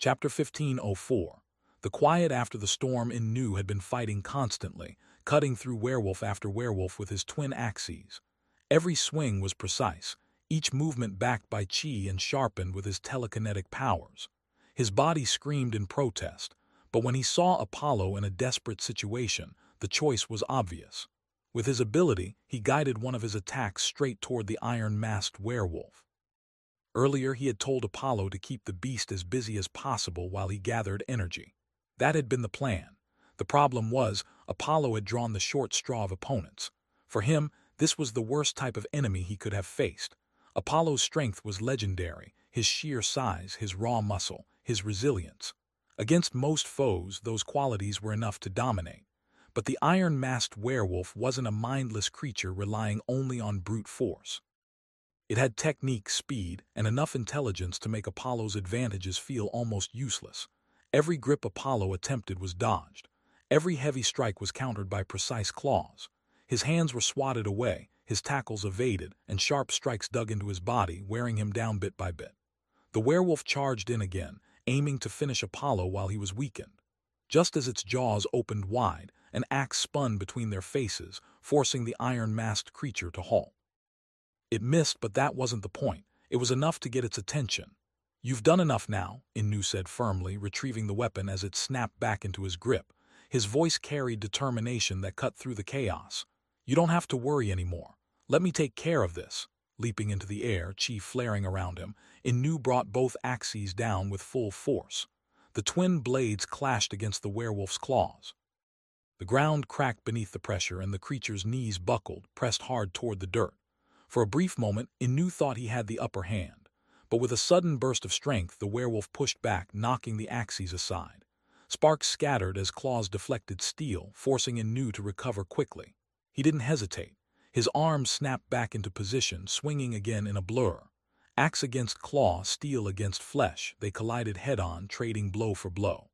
Chapter 1504. The quiet after the storm. Nu had been fighting constantly, cutting through werewolf after werewolf with his twin axes. Every swing was precise, each movement backed by chi and sharpened with his telekinetic powers. His body screamed in protest, but when he saw Apollo in a desperate situation, the choice was obvious. With his ability, he guided one of his attacks straight toward the iron-masked werewolf. Earlier, he had told Apollo to keep the beast as busy as possible while he gathered energy. That had been the plan. The problem was, Apollo had drawn the short straw of opponents. For him, this was the worst type of enemy he could have faced. Apollo's strength was legendary, his sheer size, his raw muscle, his resilience. Against most foes, those qualities were enough to dominate. But the iron-masked werewolf wasn't a mindless creature relying only on brute force. It had technique, speed, and enough intelligence to make Apollo's advantages feel almost useless. Every grip Apollo attempted was dodged. Every heavy strike was countered by precise claws. His hands were swatted away, his tackles evaded, and sharp strikes dug into his body, wearing him down bit by bit. The werewolf charged in again, aiming to finish Apollo while he was weakened. Just as its jaws opened wide, an axe spun between their faces, forcing the iron-masked creature to halt. It missed, but that wasn't the point. It was enough to get its attention. "You've done enough now," Nu said firmly, retrieving the weapon as it snapped back into his grip. His voice carried determination that cut through the chaos. "You don't have to worry anymore. Let me take care of this." Leaping into the air, chi flaring around him, Nu brought both axes down with full force. The twin blades clashed against the werewolf's claws. The ground cracked beneath the pressure, and the creature's knees buckled, pressed hard toward the dirt. For a brief moment, Nu thought he had the upper hand. But with a sudden burst of strength, the werewolf pushed back, knocking the axes aside. Sparks scattered as claws deflected steel, forcing Nu to recover quickly. He didn't hesitate. His arms snapped back into position, swinging again in a blur. Axe against claw, steel against flesh, they collided head-on, trading blow for blow.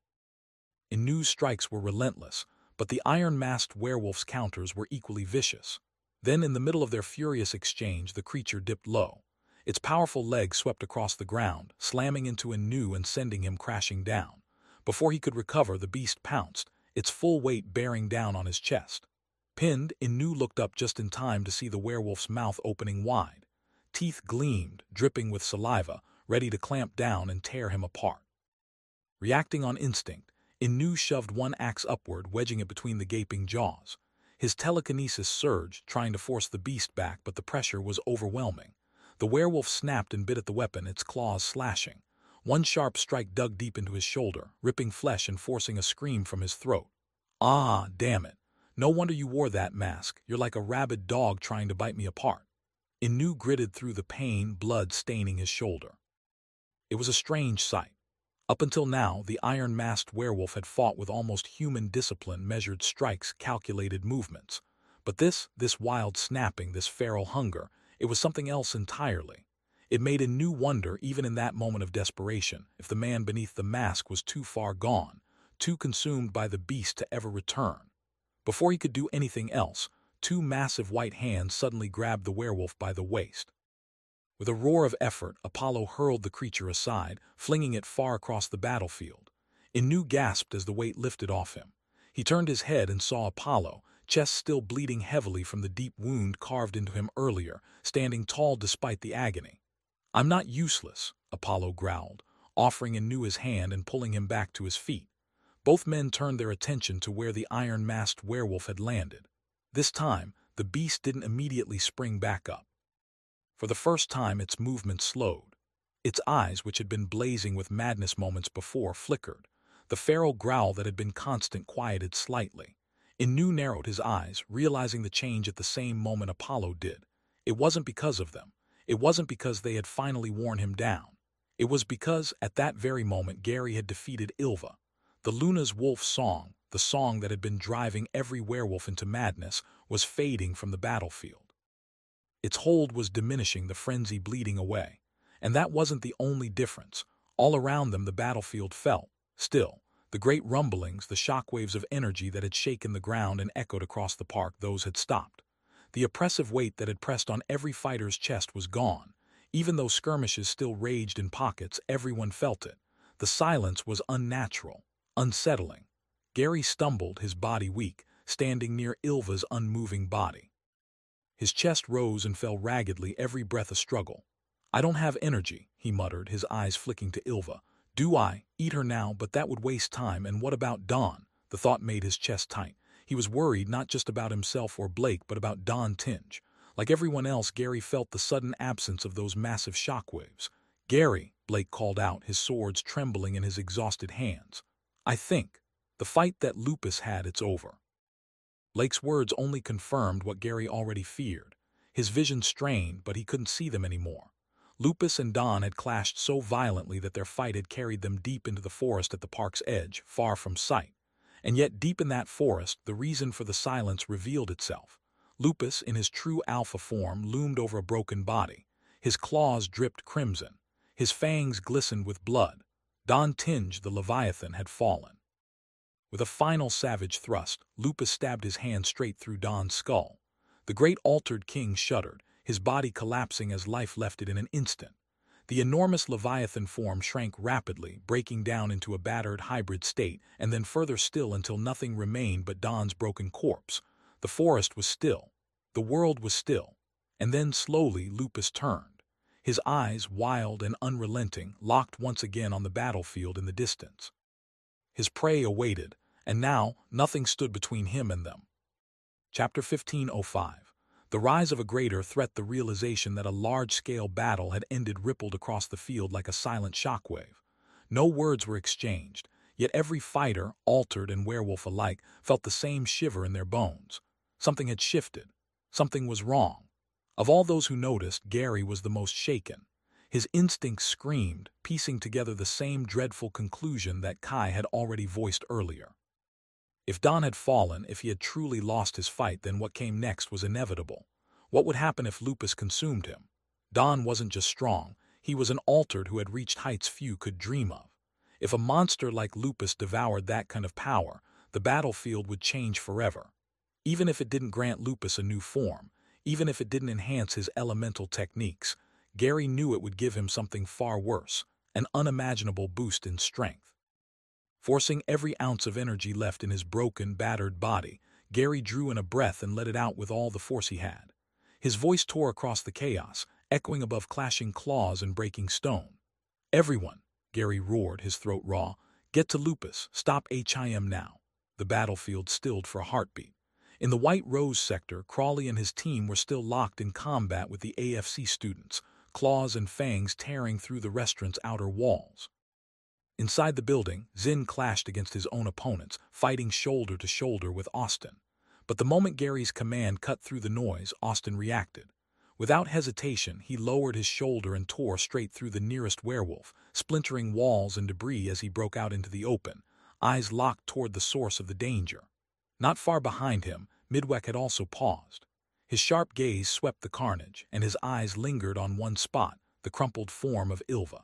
Nu's strikes were relentless, but the iron-masked werewolf's counters were equally vicious. Then, in the middle of their furious exchange, the creature dipped low. Its powerful legs swept across the ground, slamming into Nu and sending him crashing down. Before he could recover, the beast pounced, its full weight bearing down on his chest. Pinned, Nu looked up just in time to see the werewolf's mouth opening wide. Teeth gleamed, dripping with saliva, ready to clamp down and tear him apart. Reacting on instinct, Nu shoved one axe upward, wedging it between the gaping jaws. His telekinesis surged, trying to force the beast back, but the pressure was overwhelming. The werewolf snapped and bit at the weapon, its claws slashing. One sharp strike dug deep into his shoulder, ripping flesh and forcing a scream from his throat. "Ah, damn it. No wonder you wore that mask. You're like a rabid dog trying to bite me apart." Nu gritted through the pain, blood staining his shoulder. It was a strange sight. Up until now, the iron-masked werewolf had fought with almost human discipline, measured strikes, calculated movements. But this wild snapping, this feral hunger, it was something else entirely. It made Nu wonder, even in that moment of desperation, if the man beneath the mask was too far gone, too consumed by the beast to ever return. Before he could do anything else, two massive white hands suddenly grabbed the werewolf by the waist. With a roar of effort, Apollo hurled the creature aside, flinging it far across the battlefield. Nu gasped as the weight lifted off him. He turned his head and saw Apollo, chest still bleeding heavily from the deep wound carved into him earlier, standing tall despite the agony. "I'm not useless," Apollo growled, offering Nu his hand and pulling him back to his feet. Both men turned their attention to where the iron-masked werewolf had landed. This time, the beast didn't immediately spring back up. For the first time, its movement slowed. Its eyes, which had been blazing with madness moments before, flickered. The feral growl that had been constant quieted slightly. Nu narrowed his eyes, realizing the change at the same moment Apollo did. It wasn't because of them. It wasn't because they had finally worn him down. It was because, at that very moment, Gary had defeated Ilva. The Luna's wolf song, the song that had been driving every werewolf into madness, was fading from the battlefield. Its hold was diminishing, the frenzy bleeding away. And that wasn't the only difference. All around them the battlefield felt, still. The great rumblings, the shockwaves of energy that had shaken the ground and echoed across the park, those had stopped. The oppressive weight that had pressed on every fighter's chest was gone. Even though skirmishes still raged in pockets, everyone felt it. The silence was unnatural, unsettling. Gary stumbled, his body weak, standing near Ilva's unmoving body. His chest rose and fell raggedly, every breath a struggle. "I don't have energy," he muttered, his eyes flicking to Ilva. "Do I eat her now? But that would waste time. And what about Dawn?" The thought made his chest tight. He was worried not just about himself or Blake, but about Dawn Tinge. Like everyone else, Gary felt the sudden absence of those massive shockwaves. "Gary," Blake called out, his swords trembling in his exhausted hands. "I think the fight that Lupus had, it's over." Blake's words only confirmed what Gary already feared. His vision strained, but he couldn't see them anymore. Lupus and Dawn had clashed so violently that their fight had carried them deep into the forest at the park's edge, far from sight. And yet deep in that forest, the reason for the silence revealed itself. Lupus, in his true alpha form, loomed over a broken body. His claws dripped crimson. His fangs glistened with blood. Dawn Tinge, the Leviathan, had fallen. With a final savage thrust, Lupus stabbed his hand straight through Dawn's skull. The great altered king shuddered, his body collapsing as life left it in an instant. The enormous Leviathan form shrank rapidly, breaking down into a battered hybrid state, and then further still until nothing remained but Dawn's broken corpse. The forest was still. The world was still. And then slowly Lupus turned. His eyes, wild and unrelenting, locked once again on the battlefield in the distance. His prey awaited, and now nothing stood between him and them. Chapter 15:05. The rise of a greater threat. The realization that a large-scale battle had ended rippled across the field like a silent shockwave. No words were exchanged, yet every fighter, altered and werewolf alike, felt the same shiver in their bones. Something had shifted. Something was wrong. Of all those who noticed, Gary was the most shaken. His instincts screamed, piecing together the same dreadful conclusion that Kai had already voiced earlier. If Dawn had fallen, if he had truly lost his fight, then what came next was inevitable. What would happen if Lupus consumed him? Dawn wasn't just strong, he was an altered who had reached heights few could dream of. If a monster like Lupus devoured that kind of power, the battlefield would change forever. Even if it didn't grant Lupus a new form, even if it didn't enhance his elemental techniques, Gary knew it would give him something far worse, an unimaginable boost in strength. Forcing every ounce of energy left in his broken, battered body, Gary drew in a breath and let it out with all the force he had. His voice tore across the chaos, echoing above clashing claws and breaking stone. "Everyone," Gary roared, his throat raw, "get to Lupus, stop him now." The battlefield stilled for a heartbeat. In the White Rose sector, Crawley and his team were still locked in combat with the AFC students, claws and fangs tearing through the restaurant's outer walls. Inside the building, Zinn clashed against his own opponents, fighting shoulder to shoulder with Austin. But the moment Gary's command cut through the noise, Austin reacted. Without hesitation, he lowered his shoulder and tore straight through the nearest werewolf, splintering walls and debris as he broke out into the open, eyes locked toward the source of the danger. Not far behind him, Midweck had also paused. His sharp gaze swept the carnage, and his eyes lingered on one spot, the crumpled form of Ilva.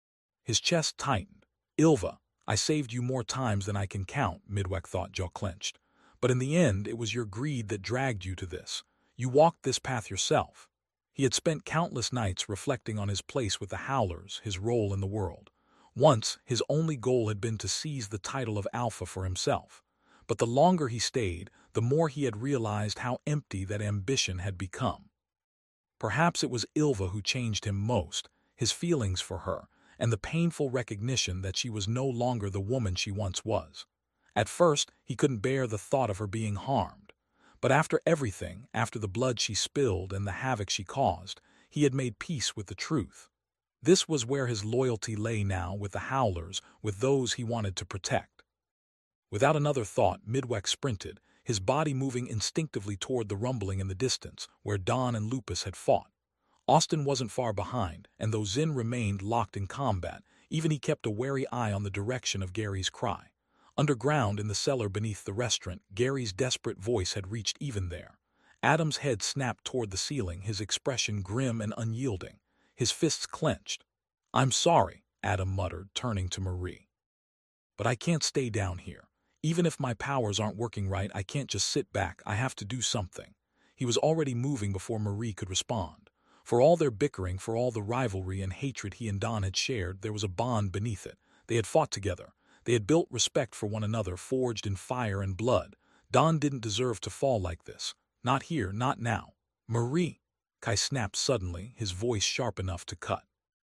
His chest tightened. "Ilva, I saved you more times than I can count," Midweck thought, jaw clenched. "But in the end, it was your greed that dragged you to this. You walked this path yourself." He had spent countless nights reflecting on his place with the Howlers, his role in the world. Once, his only goal had been to seize the title of Alpha for himself. But the longer he stayed, the more he had realized how empty that ambition had become. Perhaps it was Ilva who changed him most, his feelings for her, and the painful recognition that she was no longer the woman she once was. At first, he couldn't bear the thought of her being harmed. But after everything, after the blood she spilled and the havoc she caused, he had made peace with the truth. This was where his loyalty lay now, with the Howlers, with those he wanted to protect. Without another thought, Midweck sprinted, his body moving instinctively toward the rumbling in the distance, where Dawn and Lupus had fought. Austin wasn't far behind, and though Zinn remained locked in combat, even he kept a wary eye on the direction of Gary's cry. Underground, in the cellar beneath the restaurant, Gary's desperate voice had reached even there. Adam's head snapped toward the ceiling, his expression grim and unyielding, his fists clenched. "I'm sorry," Adam muttered, turning to Marie. "But I can't stay down here. Even if my powers aren't working right, I can't just sit back. I have to do something." He was already moving before Marie could respond. For all their bickering, for all the rivalry and hatred he and Dawn had shared, there was a bond beneath it, They had fought together. They had built respect for one another, forged in fire and blood. Don didn't deserve to fall like this. Not here, not now. Marie! Kai snapped suddenly, his voice sharp enough to cut.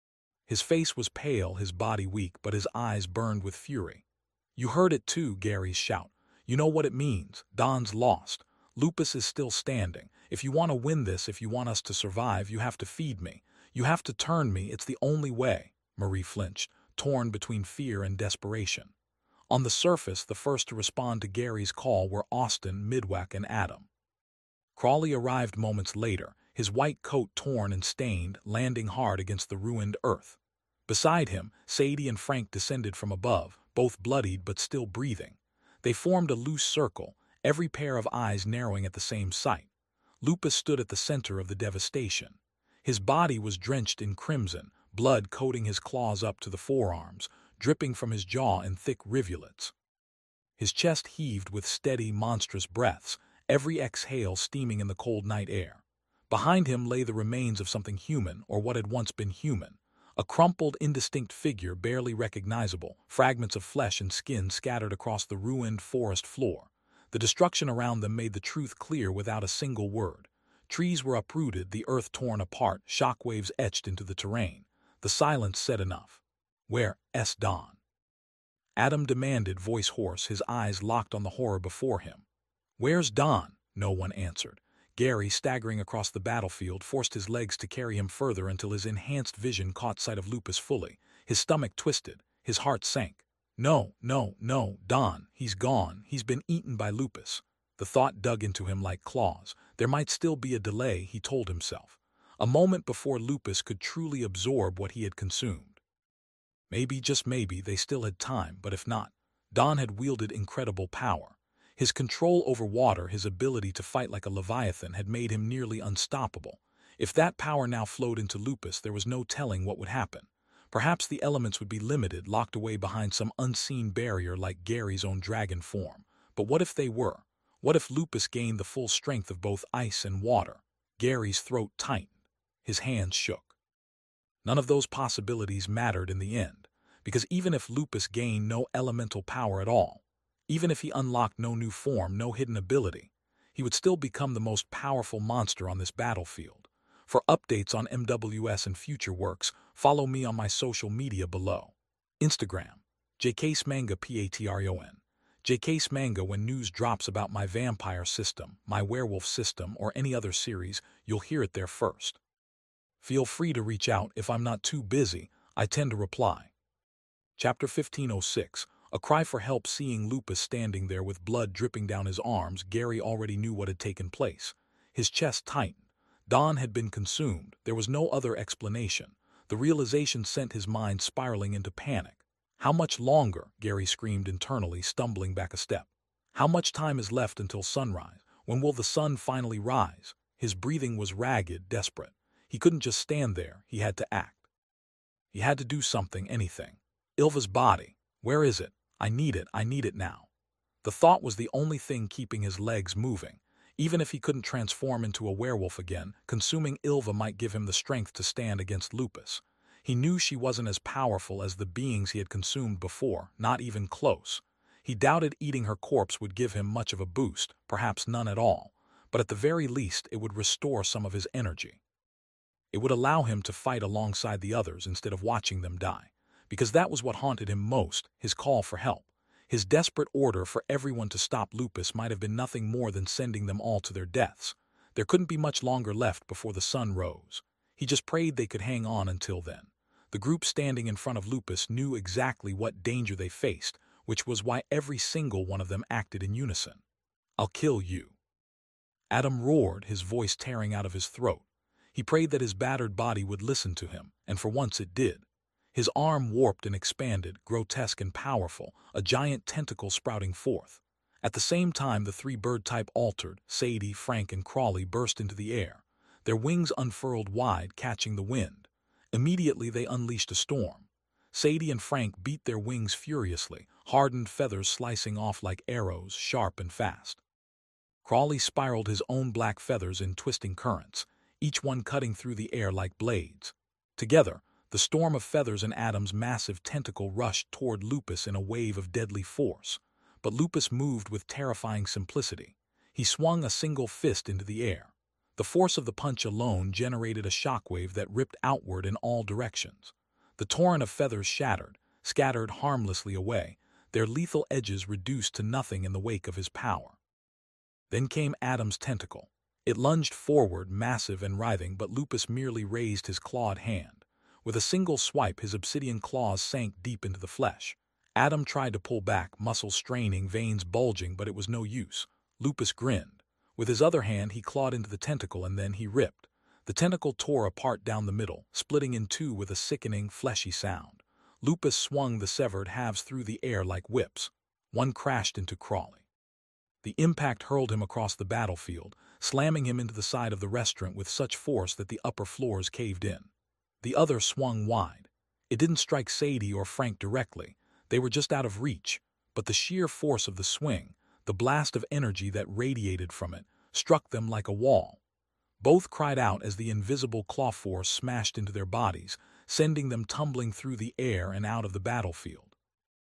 His face was pale, his body weak, but his eyes burned with fury. You heard it too, Gary's shout. You know what it means. Don's lost. Lupus is still standing. If you want to win this, if you want us to survive, you have to feed me. You have to turn me. It's the only way. Marie flinched, torn between fear and desperation. On the surface, the first to respond to Gary's call were Austin, Midwak, and Adam. Crawley arrived moments later, his white coat torn and stained, landing hard against the ruined earth. Beside him, Sadie and Frank descended from above, both bloodied but still breathing. They formed a loose circle, every pair of eyes narrowing at the same sight. Lupus stood at the center of the devastation. His body was drenched in crimson, blood coating his claws up to the forearms, dripping from his jaw in thick rivulets. His chest heaved with steady, monstrous breaths, every exhale steaming in the cold night air. Behind him lay the remains of something human, or what had once been human. A crumpled, indistinct figure, barely recognizable, fragments of flesh and skin scattered across the ruined forest floor. The destruction around them made the truth clear without a single word. Trees were uprooted, the earth torn apart, shockwaves etched into the terrain. The silence said enough. Where's Don? Adam demanded, voice hoarse, his eyes locked on the horror before him. Where's Don? No one answered. Gary, staggering across the battlefield, forced his legs to carry him further until his enhanced vision caught sight of Lupus fully. His stomach twisted. His heart sank. No, Don, he's gone. He's been eaten by Lupus. The thought dug into him like claws. There might still be a delay, he told himself. A moment before Lupus could truly absorb what he had consumed. Maybe, just maybe, they still had time, but if not, Don had wielded incredible power. His control over water, his ability to fight like a leviathan, had made him nearly unstoppable. If that power now flowed into Lupus, there was no telling what would happen. Perhaps the elements would be limited, locked away behind some unseen barrier like Gary's own dragon form. But what if they were? What if Lupus gained the full strength of both ice and water? Gary's throat tightened. His hands shook. None of those possibilities mattered in the end, because even if Lupus gained no elemental power at all, even if he unlocked no new form, no hidden ability, he would still become the most powerful monster on this battlefield. For updates on MWS and future works, follow me on my social media below. Instagram, JCaseManga Patron. JCaseManga. When news drops about my vampire system, my werewolf system, or any other series, you'll hear it there first. Feel free to reach out if I'm not too busy, I tend to reply. Chapter 1506. A cry for help. Seeing Lupus standing there with blood dripping down his arms, Gary already knew what had taken place. His chest tightened. Don had been consumed. There was no other explanation. The realization sent his mind spiraling into panic. How much longer? Gary screamed internally, stumbling back a step. How much time is left until sunrise? When will the sun finally rise? His breathing was ragged, desperate. He couldn't just stand there. He had to act. He had to do something, anything. Ilva's body. Where is it? I need it now. The thought was the only thing keeping his legs moving. Even if he couldn't transform into a werewolf again, consuming Ilva might give him the strength to stand against Lupus. He knew she wasn't as powerful as the beings he had consumed before, not even close. He doubted eating her corpse would give him much of a boost, perhaps none at all, but at the very least it would restore some of his energy. It would allow him to fight alongside the others instead of watching them die. Because that was what haunted him most, his call for help. His desperate order for everyone to stop Lupus might have been nothing more than sending them all to their deaths. There couldn't be much longer left before the sun rose. He just prayed they could hang on until then. The group standing in front of Lupus knew exactly what danger they faced, which was why every single one of them acted in unison. I'll kill you. Adam roared, his voice tearing out of his throat. He prayed that his battered body would listen to him, and for once it did. His arm warped and expanded, grotesque and powerful, a giant tentacle sprouting forth. At the same time, the three bird-type altered, Sadie, Frank, and Crawley burst into the air. Their wings unfurled wide, catching the wind. Immediately they unleashed a storm. Sadie and Frank beat their wings furiously, hardened feathers slicing off like arrows, sharp and fast. Crawley spiraled his own black feathers in twisting currents, each one cutting through the air like blades. Together, The storm of feathers and Adam's massive tentacle rushed toward Lupus in a wave of deadly force. But Lupus moved with terrifying simplicity. He swung a single fist into the air. The force of the punch alone generated a shockwave that ripped outward in all directions. The torrent of feathers shattered, scattered harmlessly away, their lethal edges reduced to nothing in the wake of his power. Then came Adam's tentacle. It lunged forward, massive and writhing, but Lupus merely raised his clawed hand. With a single swipe, his obsidian claws sank deep into the flesh. Adam tried to pull back, muscles straining, veins bulging, but it was no use. Lupus grinned. With his other hand, he clawed into the tentacle, and then he ripped. The tentacle tore apart down the middle, splitting in two with a sickening, fleshy sound. Lupus swung the severed halves through the air like whips. One crashed into Crawley. The impact hurled him across the battlefield, slamming him into the side of the restaurant with such force that the upper floors caved in. The other swung wide. It didn't strike Sadie or Frank directly. They were just out of reach, but the sheer force of the swing, the blast of energy that radiated from it, struck them like a wall. Both cried out as the invisible claw force smashed into their bodies, sending them tumbling through the air and out of the battlefield.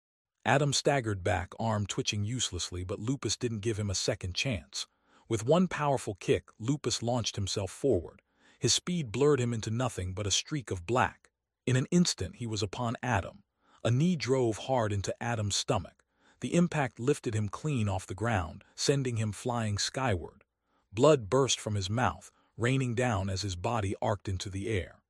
Adam staggered back, arm twitching uselessly, but Lupus didn't give him a second chance. With one powerful kick, Lupus launched himself forward. His speed blurred him into nothing but a streak of black. In an instant, he was upon Adam. A knee drove hard into Adam's stomach. The impact lifted him clean off the ground, sending him flying skyward. Blood burst from his mouth, raining down as his body arced into the air.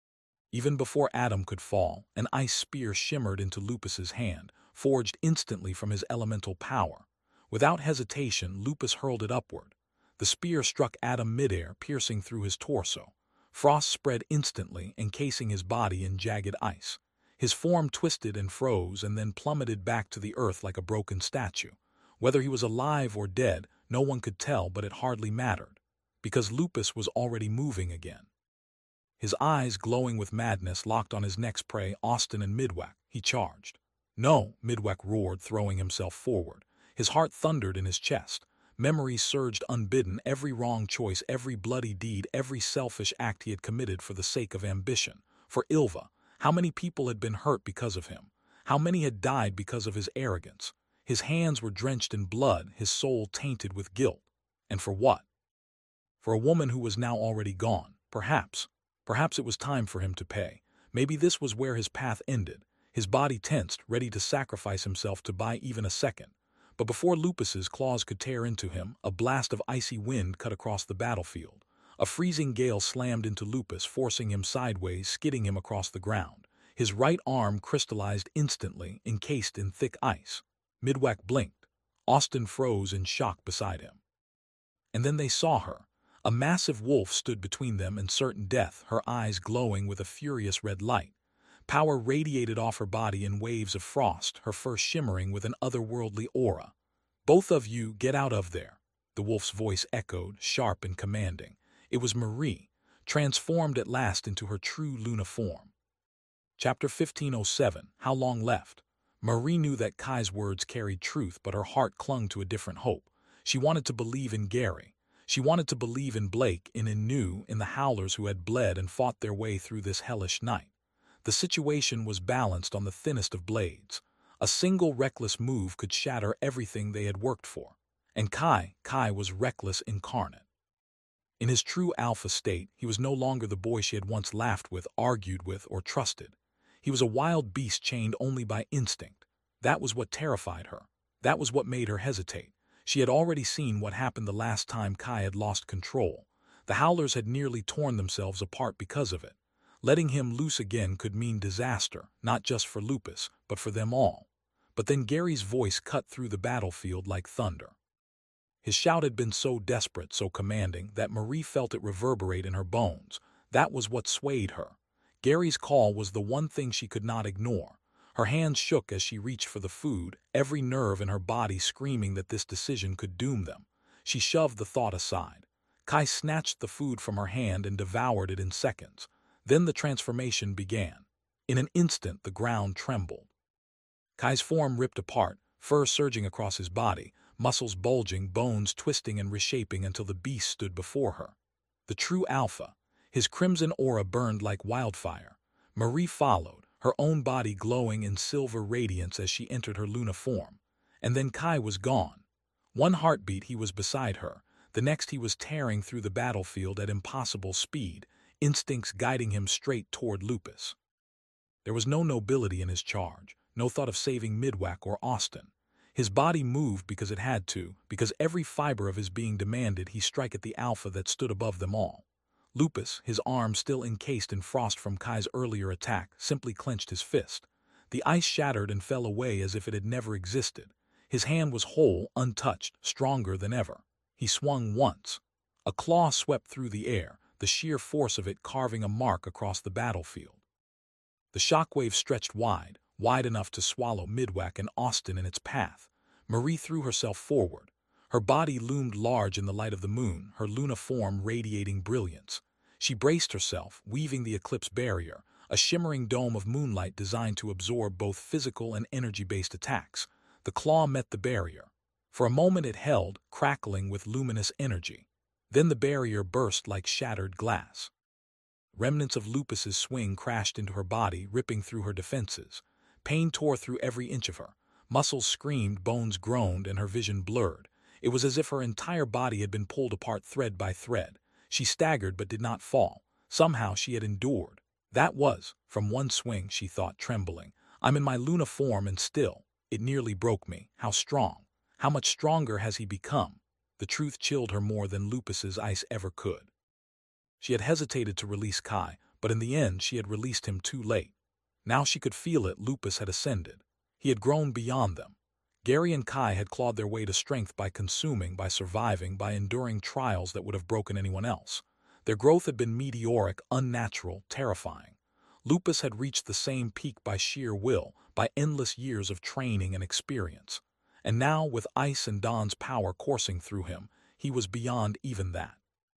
Even before Adam could fall, an ice spear shimmered into Lupus's hand, forged instantly from his elemental power. Without hesitation, Lupus hurled it upward. The spear struck Adam midair, piercing through his torso. Frost spread instantly, encasing his body in jagged ice. His form twisted and froze and then plummeted back to the earth like a broken statue. Whether he was alive or dead, no one could tell, but it hardly mattered, because Lupus was already moving again. His eyes, glowing with madness, locked on his next prey, Austin and Midwack. He charged. "No," Midwack roared, throwing himself forward. His heart thundered in his chest. Memories surged unbidden, every wrong choice, every bloody deed, every selfish act he had committed for the sake of ambition. For Ilva, how many people had been hurt because of him? How many had died because of his arrogance? His hands were drenched in blood, his soul tainted with guilt. And for what? For a woman who was now already gone. Perhaps it was time for him to pay. Maybe this was where his path ended. His body tensed, ready to sacrifice himself to buy even a second. But before Lupus's claws could tear into him, a blast of icy wind cut across the battlefield. A freezing gale slammed into Lupus, forcing him sideways, skidding him across the ground. His right arm crystallized instantly, encased in thick ice. Midwack blinked. Austin froze in shock beside him. And then they saw her. A massive wolf stood between them and certain death, her eyes glowing with a furious red light. Power radiated off her body in waves of frost, her fur shimmering with an otherworldly aura. "Both of you, get out of there," the wolf's voice echoed, sharp and commanding. It was Marie, transformed at last into her true Luna form. Chapter 1507, How Long Left? Marie knew that Kai's words carried truth, but her heart clung to a different hope. She wanted to believe in Gary. She wanted to believe in Blake, in Inu, in the Howlers who had bled and fought their way through this hellish night. The situation was balanced on the thinnest of blades. A single reckless move could shatter everything they had worked for. And Kai was reckless incarnate. In his true alpha state, he was no longer the boy she had once laughed with, argued with, or trusted. He was a wild beast chained only by instinct. That was what terrified her. That was what made her hesitate. She had already seen what happened the last time Kai had lost control. The Howlers had nearly torn themselves apart because of it. Letting him loose again could mean disaster, not just for Lupus, but for them all. But then Gary's voice cut through the battlefield like thunder. His shout had been so desperate, so commanding, that Marie felt it reverberate in her bones. That was what swayed her. Gary's call was the one thing she could not ignore. Her hands shook as she reached for the food, every nerve in her body screaming that this decision could doom them. She shoved the thought aside. Kai snatched the food from her hand and devoured it in seconds. Then the transformation began. In an instant, the ground trembled. Kai's form ripped apart, fur surging across his body, muscles bulging, bones twisting and reshaping until the beast stood before her. The true alpha. His crimson aura burned like wildfire. Marie followed, her own body glowing in silver radiance as she entered her Luna form. And then Kai was gone. One heartbeat he was beside her, the next he was tearing through the battlefield at impossible speed, instincts guiding him straight toward Lupus. There was no nobility in his charge, no thought of saving Midwak or Austin. His body moved because it had to, because every fiber of his being demanded he strike at the alpha that stood above them all. Lupus, his arm still encased in frost from Kai's earlier attack, simply clenched his fist. The ice shattered and fell away as if it had never existed. His hand was whole, untouched, stronger than ever. He swung once. A claw swept through the air, the sheer force of it carving a mark across the battlefield. The shockwave stretched wide, wide enough to swallow Midwak and Austin in its path. Marie threw herself forward. Her body loomed large in the light of the moon, her Luna form radiating brilliance. She braced herself, weaving the eclipse barrier, a shimmering dome of moonlight designed to absorb both physical and energy-based attacks. The claw met the barrier. For a moment it held, crackling with luminous energy. Then the barrier burst like shattered glass. Remnants of Lupus's swing crashed into her body, ripping through her defenses. Pain tore through every inch of her. Muscles screamed, bones groaned, and her vision blurred. It was as if her entire body had been pulled apart thread by thread. She staggered but did not fall. Somehow she had endured. That was, from one swing, she thought, trembling. I'm in my Luna form and still. It nearly broke me. How strong. How much stronger has he become? The truth chilled her more than Lupus's ice ever could. She had hesitated to release Kai, but in the end she had released him too late. Now she could feel it. Lupus had ascended. He had grown beyond them. Gary and Kai had clawed their way to strength by consuming, by surviving, by enduring trials that would have broken anyone else. Their growth had been meteoric, unnatural, terrifying. Lupus had reached the same peak by sheer will, by endless years of training and experience. And now, with Ice and Dawn's power coursing through him, he was beyond even that.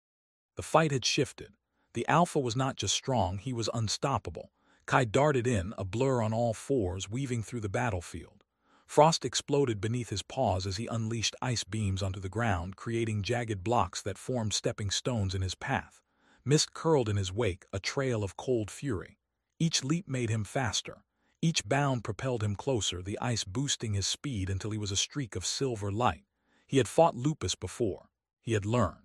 The fight had shifted. The Alpha was not just strong, he was unstoppable. Kai darted in, a blur on all fours, weaving through the battlefield. Frost exploded beneath his paws as he unleashed ice beams onto the ground, creating jagged blocks that formed stepping stones in his path. Mist curled in his wake, a trail of cold fury. Each leap made him faster. Each bound propelled him closer, the ice boosting his speed until he was a streak of silver light. He had fought Lupus before. He had learned.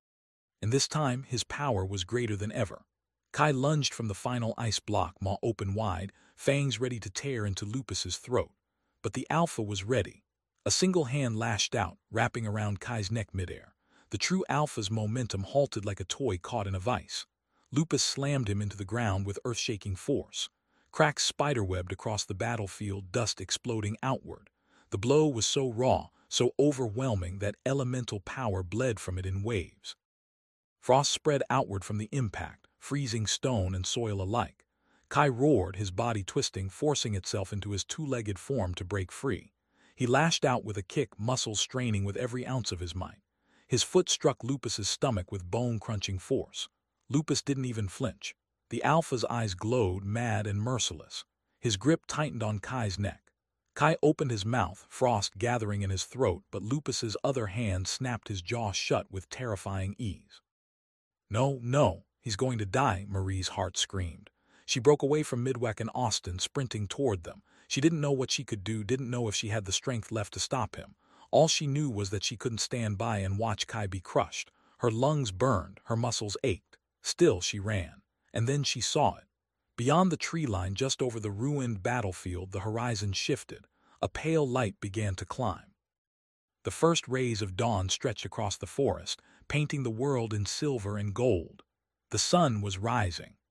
And this time his power was greater than ever. Kai lunged from the final ice block, maw open wide, fangs ready to tear into Lupus's throat. But the Alpha was ready. A single hand lashed out, wrapping around Kai's neck midair. The true Alpha's momentum halted like a toy caught in a vice. Lupus slammed him into the ground with earth-shaking force. Cracks spiderwebbed across the battlefield, dust exploding outward. The blow was so raw, so overwhelming that elemental power bled from it in waves. Frost spread outward from the impact, freezing stone and soil alike. Kai roared, his body twisting, forcing itself into his two-legged form to break free. He lashed out with a kick, muscles straining with every ounce of his might. His foot struck Lupus's stomach with bone-crunching force. Lupus didn't even flinch. The Alpha's eyes glowed, mad and merciless. His grip tightened on Kai's neck. Kai opened his mouth, frost gathering in his throat, but Lupus's other hand snapped his jaw shut with terrifying ease. No, no, he's going to die, Marie's heart screamed. She broke away from Midwak and Austin, sprinting toward them. She didn't know what she could do, didn't know if she had the strength left to stop him. All she knew was that she couldn't stand by and watch Kai be crushed. Her lungs burned, her muscles ached. Still she ran. And then she saw it. Beyond the tree line, just over the ruined battlefield, the horizon shifted. A pale light began to climb. The first rays of dawn stretched across the forest, painting the world in silver and gold. The sun was rising.